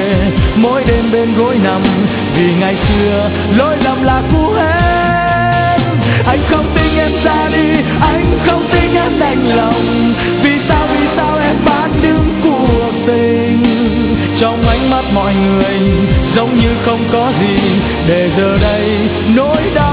mỗi đêm bên gối nằm, vì ngày xưa lỗi lầm là cũ hết. Anh không tin em ra đi, anh không tin em đành lòng, vì sao em bán đứng cuộc tình. Trong ánh mắt mọi người giống như không có gì, để giờ đây nỗi đau